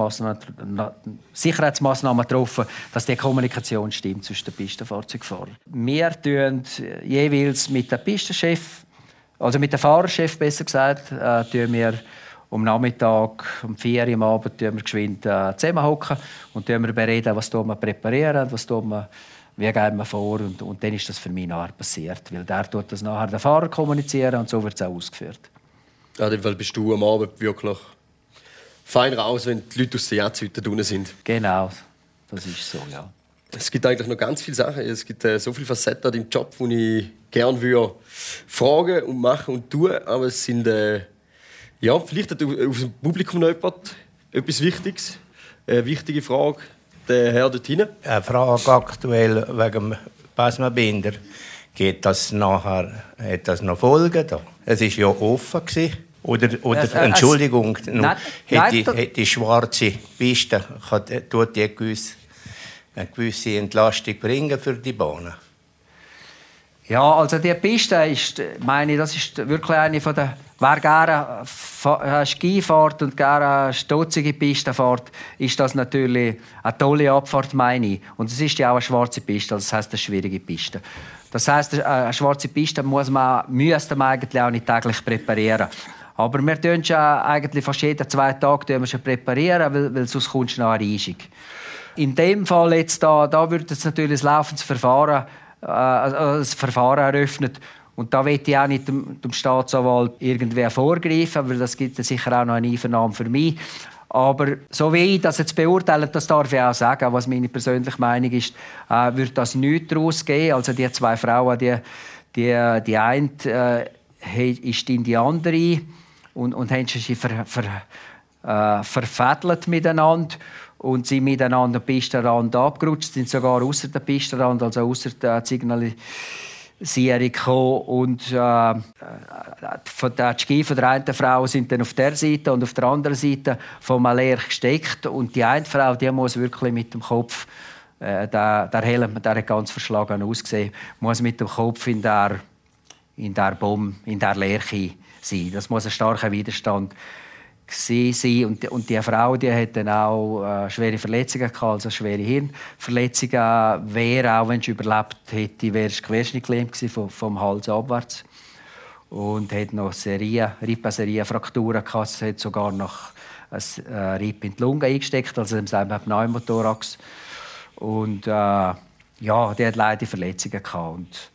Sicherheitsmaßnahmen getroffen, dass die Kommunikation stimmt zwischen den Pistenfahrzeugfahrern. Wir tun jeweils mit dem Pistenchef, also mit dem Fahrerchef besser gesagt, wir am Nachmittag, um 4 Uhr am Abend geschwind zusammenhocken und bereden, was wir präparieren, wie gehen wir vor, und dann ist das für mich nachher passiert, weil der tut das nachher der Fahrer kommunizieren und so wird es auch ausgeführt. Ja, in dem Fall bist du am Abend wirklich fein raus, wenn die Leute aus der Jatzhütte drinnen sind. Genau, das ist so, ja. Es gibt eigentlich noch ganz viele Sachen. Es gibt so viele Facetten an deinem Job, die ich gerne würde fragen und machen und tun. Aber es sind, vielleicht hat aus dem Publikum noch etwas Wichtiges. Eine wichtige Frage. Der Herr dort hinten. Eine Frage aktuell wegen dem Plasmabinder. Hat das noch Folgen? Es war ja offen. Oder Entschuldigung, die schwarze Piste tut die eine gewisse Entlastung bringen für die Bahnen? Ja, also die Piste ist, meine ich, das ist wirklich eine von der, wer gerne Ski fährt und gerne eine stotzige Piste fährt, ist das natürlich eine tolle Abfahrt, meine ich. Und es ist ja auch eine schwarze Piste, also das heisst eine schwierige Piste. Das heisst, eine schwarze Piste müsste man eigentlich auch nicht täglich präparieren. Aber wir tun schon eigentlich fast jeden 2 Tage präparieren, weil sonst kommst du nach einer Einschig. In dem Fall jetzt da wird es natürlich ein laufendes Verfahren, das Verfahren eröffnet. Und da will ich auch nicht dem Staatsanwalt irgendwie vorgreifen, weil das gibt sicher auch noch eine Einvernahme für mich. Aber so wie ich das jetzt beurteile, das darf ich auch sagen, was meine persönliche Meinung ist, wird das nichts daraus geben. Also die zwei Frauen, die eine ist in die andere und haben sich verfädelt miteinander und sind miteinander den Pistenrand abgerutscht, sind sogar ausser der Pistenrand, also ausser der Signalisierung gekommen. Und die Ski von der einen Frau sind dann auf der Seite und auf der anderen Seite vom Lerch gesteckt. Und die eine Frau, die muss wirklich mit dem Kopf, der Helm, der hat ganz verschlagen ausgesehen, muss mit dem Kopf in der Bombe, in der Lerche sein. Das muss ein starker Widerstand sein. Und die Frau, die hat dann auch schwere Verletzungen gehabt, also schwere Hirnverletzungen. Wäre auch, wenn sie überlebt hätte, wäre es querschnittgelähmt vom Hals abwärts. Und hat noch Rippenserien-Frakturen gehabt. Es hat sogar noch ein Ripp in die Lunge eingesteckt, also im Pneumothorax. Und die hat leider Verletzungen gehabt.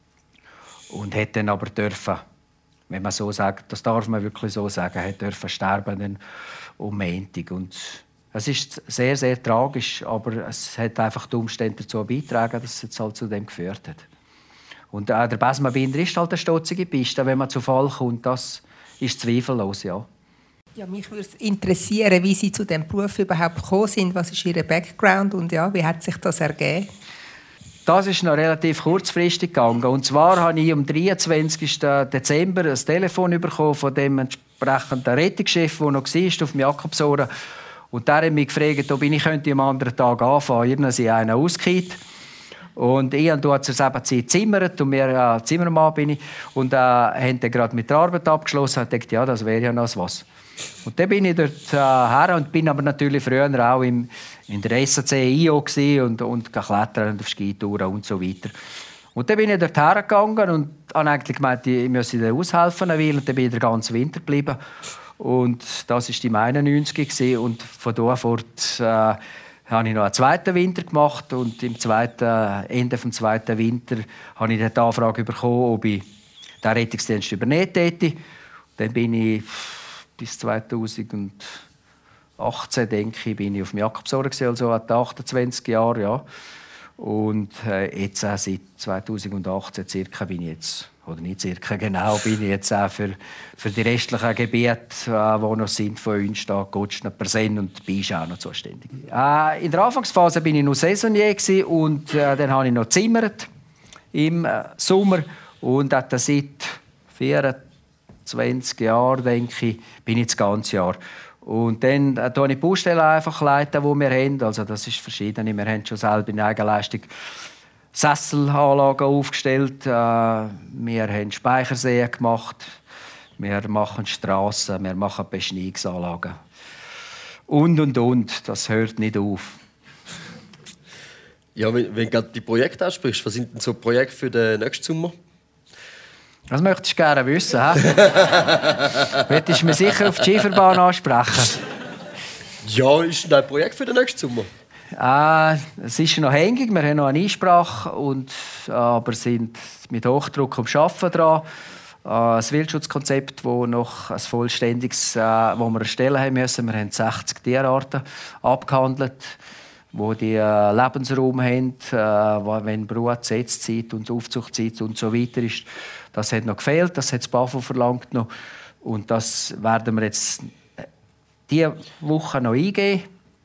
Und hat dann aber dürfen, wenn man so sagt, das darf man wirklich so sagen, hat dürfen sterben dann um Montag. Und es ist sehr, sehr tragisch, aber es hat einfach die Umstände dazu beigetragen, dass es jetzt halt zu dem geführt hat. Und der Besmabinder ist halt eine stotzige Piste, wenn man zu Fall kommt, das ist zweifellos, ja. Ja, mich würde interessieren, wie Sie zu diesem Beruf überhaupt gekommen sind. Was ist Ihr Background und wie hat sich das ergeben? Das ist noch relativ kurzfristig gegangen. Und zwar habe ich am 23. Dezember ein Telefon bekommen von dem entsprechenden Rettungschef, der noch war, auf dem Jakobsohren. Und der hat mich gefragt, ob ich am anderen Tag anfangen könnte. Ich einen ausgekehrt. Und ich habe zur selben Zeit gezimmert und mir Zimmermann bin ich. Und haben dann gerade mit der Arbeit abgeschlossen und dachte, ja, das wäre ja noch was. Und dann bin ich dort her und bin aber natürlich früher auch in der SAC IO und klettern und auf Skitouren und so weiter. Und dann bin ich dort hergegangen und habe eigentlich gemeint, ich müsse ihnen aushelfen. Und dann bin ich den ganzen Winter geblieben. Und das war im 91 und von da fort habe ich noch einen zweiten Winter gemacht. Und Ende des zweiten Winter habe ich die Anfrage bekommen, ob ich den Rettungsdienst übernehmen täte. Dann bin ich bis 2018, denke ich, bin ich auf dem Jakobsohren, also etwa 28 Jahre. Ja. Und jetzt seit 2018 circa bin ich jetzt, oder nicht circa, genau, bin ich jetzt auch für die restlichen Gebiete, die noch sind von uns, da Gotschner, Persen und dabei ist auch noch zuständig. In der Anfangsphase bin ich noch Saisonier und dann habe ich noch gezimmert im Sommer und seit 24 Jahren, denke ich, bin ich das ganze Jahr. Und dann leite ich die Baustellen einfach, die wir haben. Also das ist verschiedene. Wir haben schon selber in Eigenleistung Sesselanlagen aufgestellt. Wir haben Speicherseen gemacht. Wir machen Strassen, wir machen Beschneiungsanlagen. Und. Das hört nicht auf. Ja, wenn du gerade die Projekte ansprichst, was sind denn so Projekte für den nächsten Sommer? Das möchtest du gerne wissen, hä? Möchtest du mir sicher auf die Schieferbahn ansprechen? Ja, ist das ein Projekt für den nächsten Sommer? Es ist noch hängig, wir haben noch eine Einsprache, aber sind mit Hochdruck am Arbeiten dran. Ein Wildschutzkonzept, das noch ein vollständiges, wo wir erstellen haben müssen. Wir haben 60 Tierarten abgehandelt, wo die Lebensraum haben, wenn Brut, Setzzeit und Aufzuchtzeit und so weiter ist. Das hat noch gefehlt, das hat das BAFU verlangt noch. Und das werden wir jetzt diese Woche noch eingeben.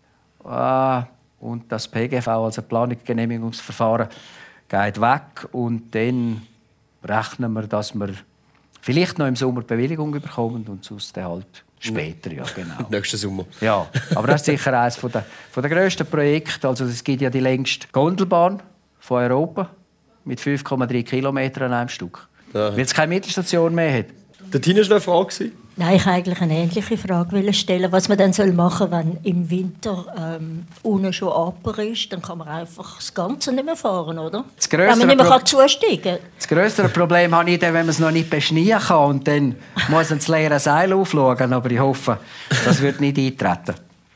Und das PGV, also Planungsgenehmigungsverfahren, geht weg. Und dann rechnen wir, dass wir vielleicht noch im Sommer Bewilligung bekommen und sonst halt später. Ja, genau. Nächsten Sommer. Ja, aber das ist sicher eines der grössten Projekte. Also es gibt ja die längste Gondelbahn von Europa mit 5,3 Kilometern an einem Stück. Ja. Weil es keine Mittelstation mehr hat. Der Tina war noch eine Frage. Nein, ich wollte eigentlich eine ähnliche Frage stellen. Was man dann machen soll, wenn im Winter unten schon Aper ist, dann kann man einfach das Ganze nicht mehr fahren, oder? Wenn man nicht mehr zusteigen kann. Das grössere Problem habe ich dann, wenn man es noch nicht beschneien kann und dann muss man das leere Seil aufschauen. Aber ich hoffe, das wird nicht eintreten.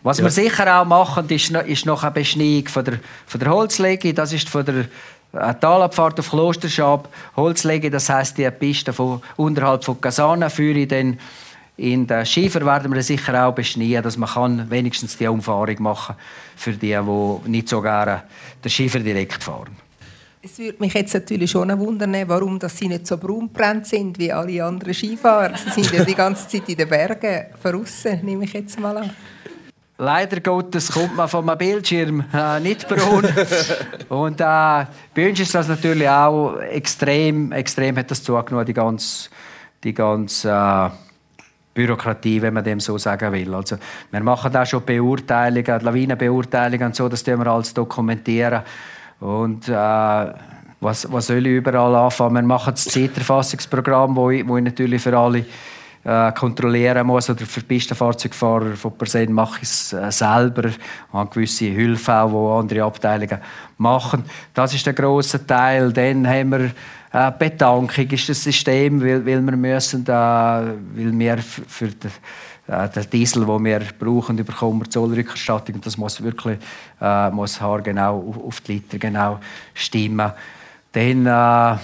Was wir sicher auch machen, ist noch eine Beschneiung von der Holzlege. Das ist von der Talabfahrt auf Klosterschab. Holzlege, das heisst, die Piste von unterhalb von Casana führe ich dann in den Schiefer, werden wir sicher auch beschneien, dass man wenigstens die Umfahrung machen kann für die nicht so gerne den Schiefer direkt fahren. Es würde mich jetzt natürlich schon wundern, warum sie nicht so braunbrennt sind wie alle anderen Skifahrer. Sie sind ja die ganze Zeit in den Bergen draussen, nehme ich jetzt mal an. Leider Gottes kommt man von einem Bildschirm nicht braun. Und bei uns ist das natürlich auch extrem hat das zugenommen, die ganze Bürokratie, wenn man dem so sagen will. Also, wir machen auch schon Beurteilungen, Lawinenbeurteilungen und so, das wir alles dokumentieren. Und was soll ich überall anfangen? Wir machen das Zeiterfassungsprogramm, wo ich natürlich für alle kontrollieren muss. Oder für Pistenfahrzeugfahrer von Persen mache ich es selber. Ich habe gewisse Hilfe auch, die andere Abteilungen machen. Das ist der grosse Teil. Dann haben wir Betankung ist das System, weil wir müssen weil wir für den Diesel, den wir brauchen, bekommen wir Zollrückerstattung. Und das muss wirklich haargenau auf die Liter genau stimmen. Dann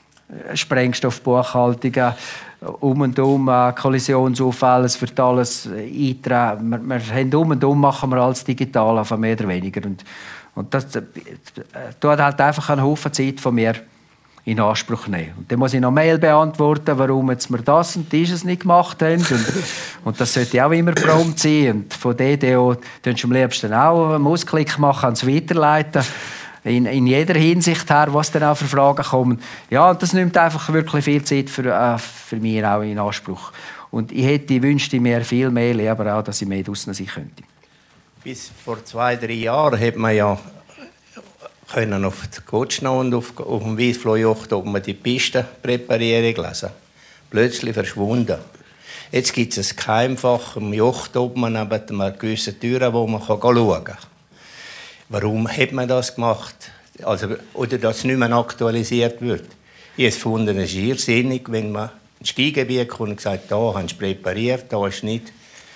Sprengstoffbuchhaltung, und Kollisionsunfälle, es wird alles eintragen. Wir haben machen wir alles digital, einfach mehr oder weniger. Und das tut halt einfach einen Haufen Zeit von mir in Anspruch nehmen. Und dann muss ich noch Mail beantworten, warum jetzt wir das und dieses nicht gemacht haben. Und das sollte auch immer prompt sein. Und von DDO tun sie am liebsten auch einen Ausklick machen, ans Weiterleiten. In jeder Hinsicht her, was dann auch für Fragen kommen. Ja, und das nimmt einfach wirklich viel Zeit für mich auch in Anspruch. Und ich wünschte mir viel mehr, lieber auch, dass ich mehr draussen sein könnte. Bis vor 2-3 Jahren hat man ja können auf die Gotschnau und auf dem Wiesflohjocht oben man die Pistenpräparierung lesen. Plötzlich verschwunden. Jetzt gibt es ein Keimfach im Jocht oben neben einer gewissen Tür, wo man schauen kann. Warum hat man das gemacht? Oder dass es nicht mehr aktualisiert wird? Ich habe gefunden, es ist irrsinnig, wenn man ins Skigebiet kommt und sagt, da haben sie präpariert, da ist nicht.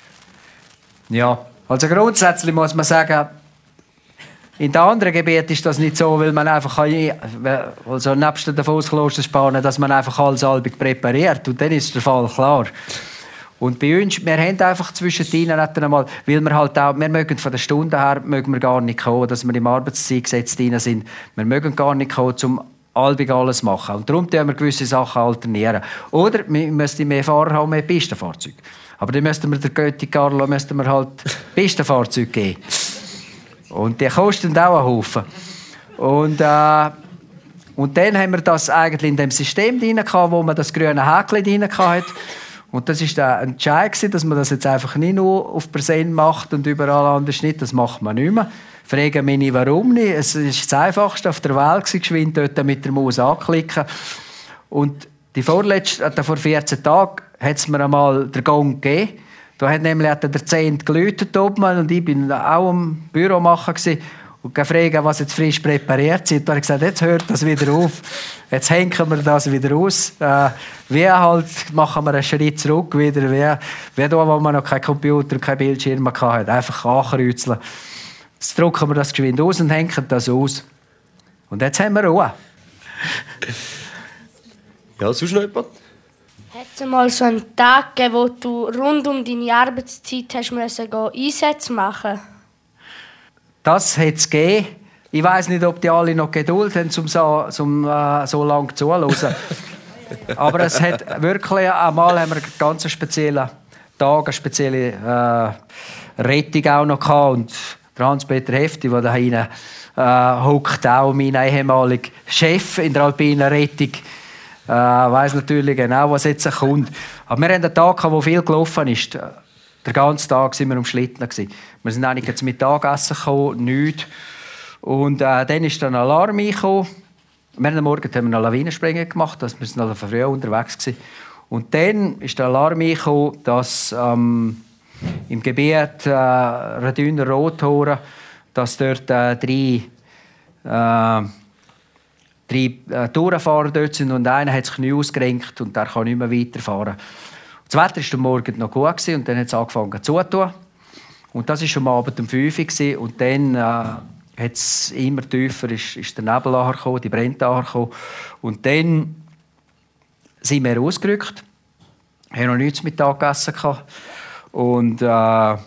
Ja, also grundsätzlich muss man sagen, in den anderen Gebieten ist das nicht so, weil man einfach also nebst der Davos-Klosterspanne, dass man einfach alles albig präpariert. Und dann ist der Fall klar. Und bei uns, wir haben einfach zwischen ihnen einmal, weil wir halt auch, wir mögen von der Stunde her mögen wir gar nicht kommen, dass wir im Arbeitszeitgesetz drin sind. Wir mögen gar nicht kommen, um albig alles machen. Und darum tun wir gewisse Sachen alternieren. Oder wir müssten mehr Fahrer haben, mehr Pistenfahrzeuge. Aber dann müssten wir der Götti Carlo halt Pistenfahrzeuge geben. Und die kosten auch einen Haufen. Und dann haben wir das eigentlich in dem System drin gehabt, wo man das grüne Häkchen drin hatte. Und das war der Entscheid, dass man das jetzt einfach nicht nur auf Persen macht und überall anders nicht. Das macht man nicht mehr. Fragen mich nicht, warum nicht. Es war das Einfachste auf der Welt, geschwind dort mit der Maus anklicken. Und vor 14 Tagen hat es mir einmal den Gong gegeben. Da hat nämlich der 10. geläutet oben und ich war auch am Büro machen und gefragt, was jetzt frisch präpariert ist. Da habe ich gesagt, jetzt hört das wieder auf. Jetzt hängen wir das wieder aus. Wie halt machen wir einen Schritt zurück wieder, wie da, wo man noch keinen Computer und keinen Bildschirm hatte. Einfach ankreuzeln. Jetzt drücken wir das geschwind aus und hängen das aus. Und jetzt haben wir Ruhe. Ja, sonst noch jemand? Hat es mal so einen Tag gegeben, wo du rund um deine Arbeitszeit hast Einsätze machen? Das hat es gegeben. Ich weiss nicht, ob die alle noch Geduld haben, um so lange zuzuhören. Aber es hat wirklich einmal haben wir einen ganz speziellen Tag, eine spezielle Rettung auch noch gehabt. Und der Hans-Peter Hefti, der da hinten hockt, auch mein ehemaliger Chef in der alpinen Rettung, weiss natürlich genau, was jetzt kommt. Aber wir hatten einen Tag, wo viel gelaufen ist. Den ganzen Tag waren wir am Schlitten. Wir sind eigentlich zum Mittagessen gekommen, nichts. Und dann ist ein Alarm reingekommen. Am Morgen haben wir eine Lawinensprengung gemacht, wir sind also früh unterwegs gewesen. Und dann ist der Alarm reingekommen, dass im Gebiet Radüner Rothorn, dass dort drei Tourenfahrer dort sind und einer hat das Knie ausgerenkt und der kann nicht mehr weiterfahren. Das Wetter war am Morgen noch gut und dann hat es angefangen zu tun. Und das war am Abend um 5 Uhr. Und dann hat es immer tiefer, ist der Nebel angekommen, die Brände angekommen. Und dann sind wir ausgerückt. Wir haben noch nichts Mittag gegessen. Und dann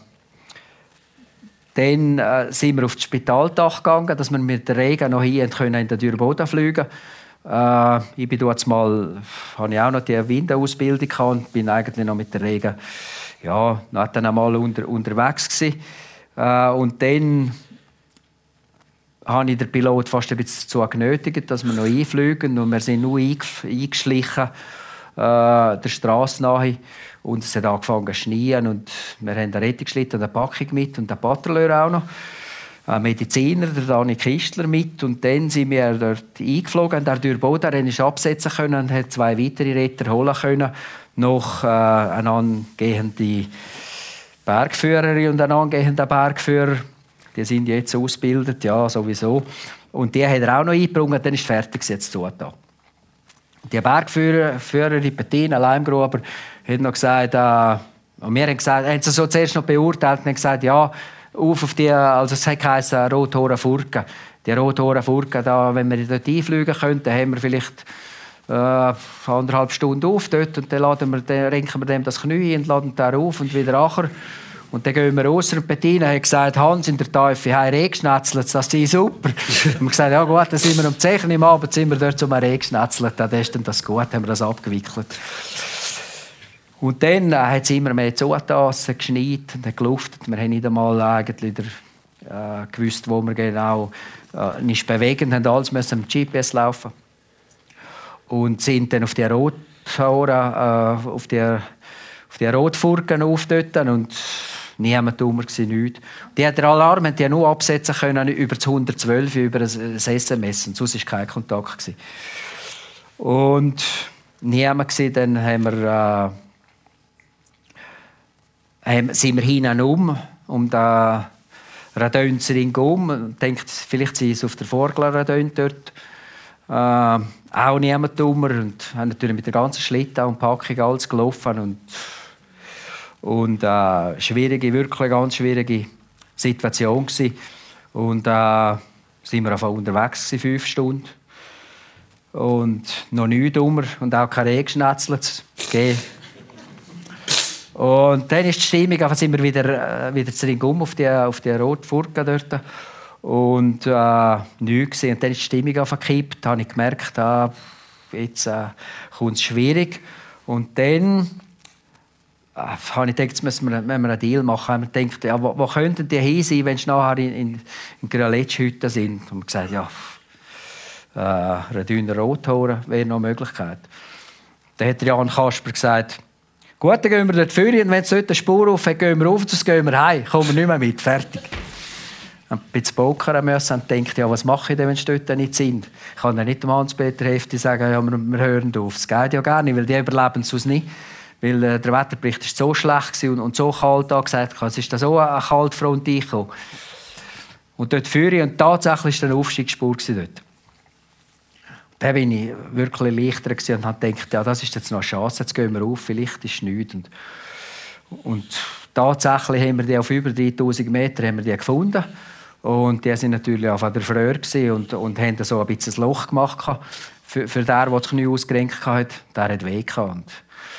sind wir auf das Spitaldach gegangen, dass wir mit dem Regen noch hier in den Dürrboden fliegen konnten. Ich bin jetzt mal, habe ich auch noch die Windenausbildung gehabt und bin eigentlich noch mit dem Regen dann einmal unterwegs gewesen. Und dann habe ich den Pilot fast ein bisschen dazu genötigt, dass wir noch einfliegen. Und wir sind nur eingeschlichen, der Strasse nahe. Und es hat angefangen zu schneien. Und wir haben einen Rettungsschlitten und eine Packung mit und einen Patrouilleur auch noch. Ein Mediziner, der Dani Kistler, mit. Und dann sind wir dort eingeflogen, der Dürrboden. Er konnte absetzen können und hat 2 weitere Retter holen können. Noch eine angehende Bergführerin und ein angehender Bergführer. Die sind jetzt ausgebildet, ja, sowieso. Und die hat er auch noch eingebracht, dann ist fertig jetzt zugetan. Die Bergführerin Bettina Leimgruber hat noch gesagt, und wir haben gesagt, haben sie so zuerst noch beurteilt und haben gesagt, ja, auf die, also es heisst Rothorn-Furken. Die Rothorn-Furken, wenn wir dort einfliegen könnten, dann haben wir vielleicht 1,5 Stunden auf dort und dann renken wir dem das Knie und laden da auf und wieder nachher. Und dann gehen wir raus und Bettina hat gesagt, Hans in der Teufel, hey, Rehgeschnetzelt, das ist super. Und wir haben gesagt, ja gut, dann sind wir um 10 Uhr am Abend sind wir dort zum Rehgeschnetzelt, dann ist dann das gut, haben wir das abgewickelt. Und dann hat es immer mehr zugetan, geschneit und geluftet. Wir haben nicht einmal eigentlich gewusst, wo wir genau nicht bewegen, haben alles müssen am GPS laufen. Und sind dann auf die Rothorn, auf die Rotfurken auf dort und niemand dummer war, nichts. Die hat den Alarm die nur absetzen können über das 112, über ein SMS, und sonst war kein Kontakt. Und niemand war, dann sind wir hinein um den Radönzering und denkt, vielleicht sind sie auf der Vorgler-Radön dort. Auch niemand dummer und haben natürlich mit der ganzen Schlitten und Packung alles gelaufen und schwierige, wirklich ganz schwierige Situation gewesen. Und sind wir einfach unterwegs gewesen, 5 Stunden und noch nichts dummer und auch kein Reh geschnetzelt. Und dann ist die Stimmung, einfach sind wir wieder zurück auf die Rotfurke dort. Und nichts gesehen. Und dann ist die Stimmung gekippt. Da habe ich gemerkt, jetzt kommt es schwierig. Und dann habe ich gedacht, jetzt müssen wir einen Deal machen. Ich gedacht, ja, wo könnten die hin sein, wenn sie nachher in Graletsch-Hütten sind? Und wir haben gesagt, ja, Radüner Rothorn wäre noch eine Möglichkeit. Dann hat Jan Kasper gesagt, gut, dann gehen wir dort vorne und wenn es dort eine Spur auf hat, gehen wir rauf, sonst gehen wir heim. Kommen wir nicht mehr mit, fertig. Ich musste pokern und dachte, ja, was mache ich denn, wenn sie dort nicht sind? Ich kann ja nicht dem Hans-Peter Hefti sagen, ja, wir hören auf. Das geht ja gar nicht, weil die überleben es nicht. Weil der Wetterbericht war so schlecht und so kalt angesagt. Es ist da so eine Kaltfront eingekommen. Und dort führe und tatsächlich war eine Aufstiegsspur dort. Da bin ich wirklich leichter und habe gedacht, ja, das ist jetzt noch eine Chance, jetzt gehen wir auf, vielleicht ist es nichts. Und tatsächlich haben wir die auf über 3000 Meter haben wir die gefunden. Und die waren natürlich auf der Fröhr und haben so ein bisschen ein Loch gemacht. Für den, der das Knie ausgerenkt hat, der hat weh gehabt.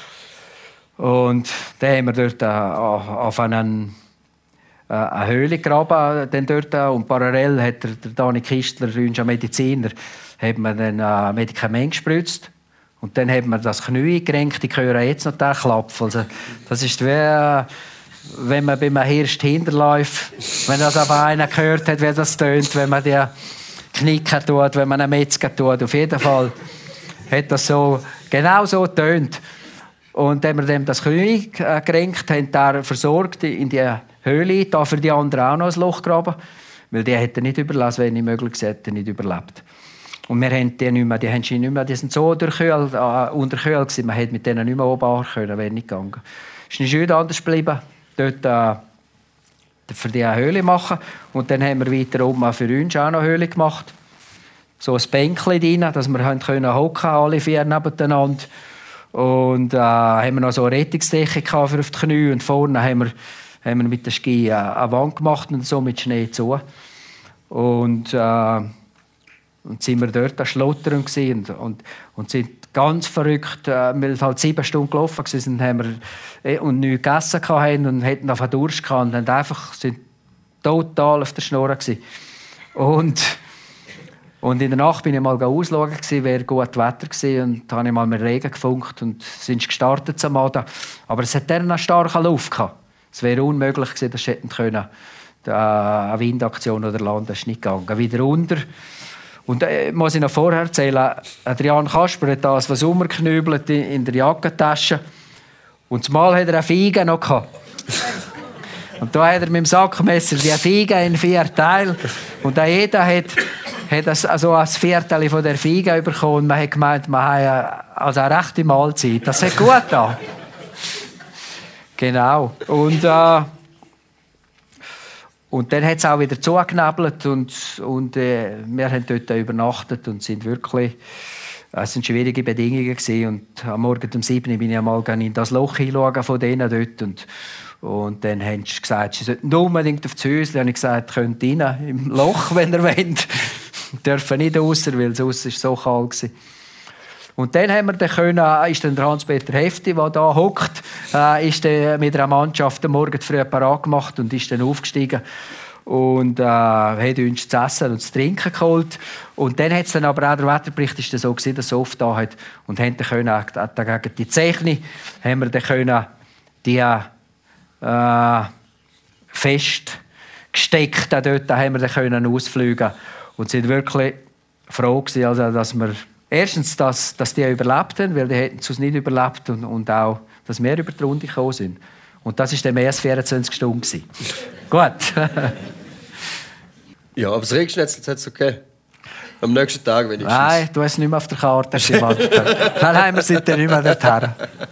Und dann haben wir dort auf eine Höhle gegraben. Dort, und parallel hat der Dani Kistler, unser Mediziner, hat man dann Medikament gespritzt. Und dann hat man das Knie gerenkt. Ich höre jetzt noch den Klapp. Also, das ist wie wenn man beim Hirsch hinterläuft, wenn das auf einen gehört hat, wie das tönt, wenn man die knicken tut, wenn man einen Metzger tut. Auf jeden Fall hat das so, genau so tönt. Und wenn wir dem das Knie gerenkt haben, der versorgt in die Höhle, da für die anderen auch noch ein Loch graben, weil die hätten nicht überlebt, wenn nicht möglich hätten nicht überlebt. Und wir haben die nicht mehr, die sind so unterkühlt gewesen, man hätte mit denen nicht mehr oben können, wäre nicht gegangen. Es ist nicht anders geblieben. Dort für die Höhle machen. Und dann haben wir weiter oben für uns auch noch eine Höhle gemacht. So ein Bänkchen rein, dass wir können hocken, alle 4 nebeneinander. Und haben wir noch so eine Rettungsdecke für auf die Knie. Und vorne haben wir haben wir mit der Ski eine Wand gemacht und so mit Schnee zu. Und sind wir dort an Schlottern und sind ganz verrückt, weil halt 7 Stunden gelaufen sind, haben wir und nichts gegessen hatten und hatten auf Durst gehabt und einfach sind total auf der Schnur gewesen. Und in der Nacht bin ich mal ausschauen, wäre gut Wetter gewesen, und da habe ich mal mit Regen gefunkt und sind gestartet zum Abend. Aber es hat dann eine starke Luft gehabt. Es wäre unmöglich gewesen, dass sie hätten können. Eine Windaktion oder Land ist nicht gegangen. Wieder unter. Und muss ich noch vorher erzählen, Adrian Kasper hat das was umgeknübelt in der Jackentasche. Und zumal hat er eine Feige noch gehabt. Und da hat er mit dem Sackmesser die Feige in 4 Teile. Und jeder hat also ein Viertel von der Feige bekommen. Und man hat gemeint, man hat also eine rechte Mahlzeit. Das hat gut getan. Genau. Und dann hat es auch wieder zugenebelt und wir haben dort übernachtet und sind wirklich... Es waren schwierige Bedingungen gewesen. Und am Morgen um 7 Uhr bin ich einmal in das Loch hinschauen von denen dort. Und dann haben sie gesagt, sie sollten unbedingt auf das Häuschen. Dann habe ich gesagt, könnt rein im Loch, wenn ihr wollt. Dürfen nicht raus, weil es so kalt war. Und dann haben wir ist dann der Hans-Peter Hefti, der da hockt, ist mit einer Mannschaft am Morgen früh parat gemacht und ist dann aufgestiegen und hat uns zu essen und zu trinken geholt. Und dann hat es dann aber auch, der Wetterbericht ist dann so gewesen, dass es oft da hat. Und haben dann gegen die Zechni haben wir dann die festgesteckt dort, haben wir dann ausfliegen und sind wirklich froh gewesen, also, dass wir erstens, dass die überlebt haben, weil die hätten es nicht überlebt und auch, dass wir über die Runde gekommen sind. Und das war dann mehr als 24 Stunden. Gut. Ja, aber das Regenschnetzel hat es okay. Am nächsten Tag wenigstens. Nein, du hast es nicht mehr auf der Karte. Nein, wir sind dann nicht mehr dorthin.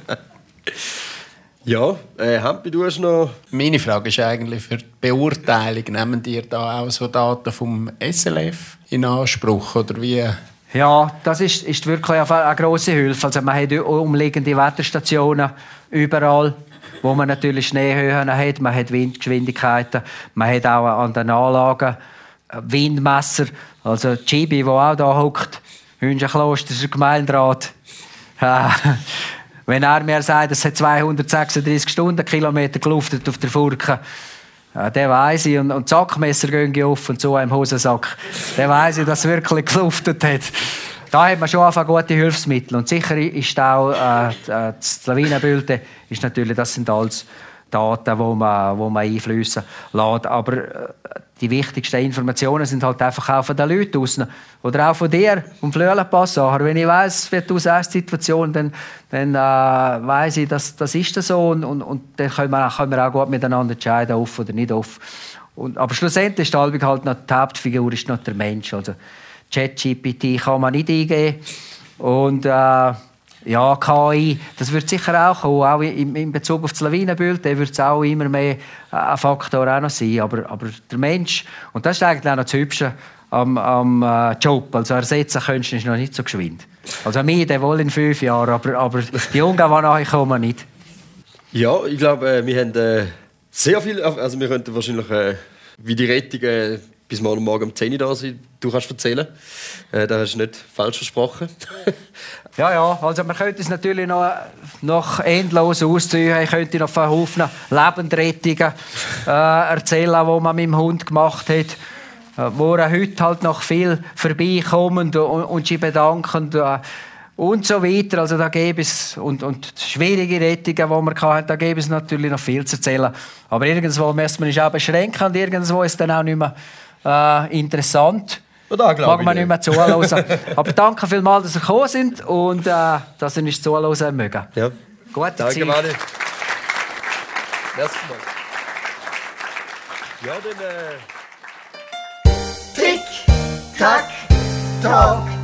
Ja, Hampi, du hast noch... Meine Frage ist eigentlich für die Beurteilung. Nehmen ihr da auch so Daten vom SLF in Anspruch, oder wie... Ja, das ist wirklich eine grosse Hilfe. Also man hat umliegende Wetterstationen überall, wo man natürlich Schneehöhen hat. Man hat Windgeschwindigkeiten. Man hat auch an den Anlagen Windmesser. Also Chibi, der auch da hockt, Hünschenkloster, ist der Gemeinderat. Wenn er mir sagt, es hat 236 Stundenkilometer geluftet auf der Furke, der weiss ich, und die Sackmesser gehen auf und so im Hosensack. Der weiss ich, dass es wirklich geluftet hat. Da hat man schon einfach gute Hilfsmittel. Und sicher ist auch das Lawinenbild, ist natürlich, das sind alles Daten, die man einfließen lässt. Aber die wichtigsten Informationen sind halt einfach auch von den Leuten draussen. Oder auch von dir, vom Flöhlenpassager. Wenn ich weiss, wie du aussiehst, die Situation, dann weiss ich, das ist so. Und dann können wir auch gut miteinander entscheiden, auf oder nicht auf. Aber schlussendlich ist halt noch die Hauptfigur ist noch der Mensch. Also ChatGPT kann man nicht eingeben. Und ja, KI, das wird sicher auch kommen, auch in Bezug auf das Lawinenbild, da wird es auch immer mehr ein Faktor auch noch sein. Aber der Mensch, und das ist eigentlich auch noch das Hübsche am Job, also ersetzen kannst du ist noch nicht so geschwind. Also wir, der wohl in 5 Jahren, aber die Jungen, die nachher kommen, nicht. Ja, ich glaube, wir haben sehr viel, also wir könnten wahrscheinlich, wie die Rettung bis morgen um 10 Uhr da sein, du kannst erzählen. Da hast du nicht falsch versprochen. Ja, also man könnte es natürlich noch endlos ausziehen. Ich könnte noch von Haufen Lebensrettungen erzählen, die man mit dem Hund gemacht hat, wo heute halt noch viel vorbeikommen und sich bedanken und so weiter. Also da gäbe es und schwierige Rettungen, die wir hatten, da gäbe es natürlich noch viel zu erzählen. Aber irgendwo müssen wir uns auch beschränken und irgendwo ist dann auch nicht mehr interessant. Mag man nicht mehr zuhören. Aber danke vielmals, dass ihr gekommen sind und dass ihr uns zuhören mögen. Ja. Gute Danke, Zeit. Mani. Ja, dann... Tick, Tack, Tag.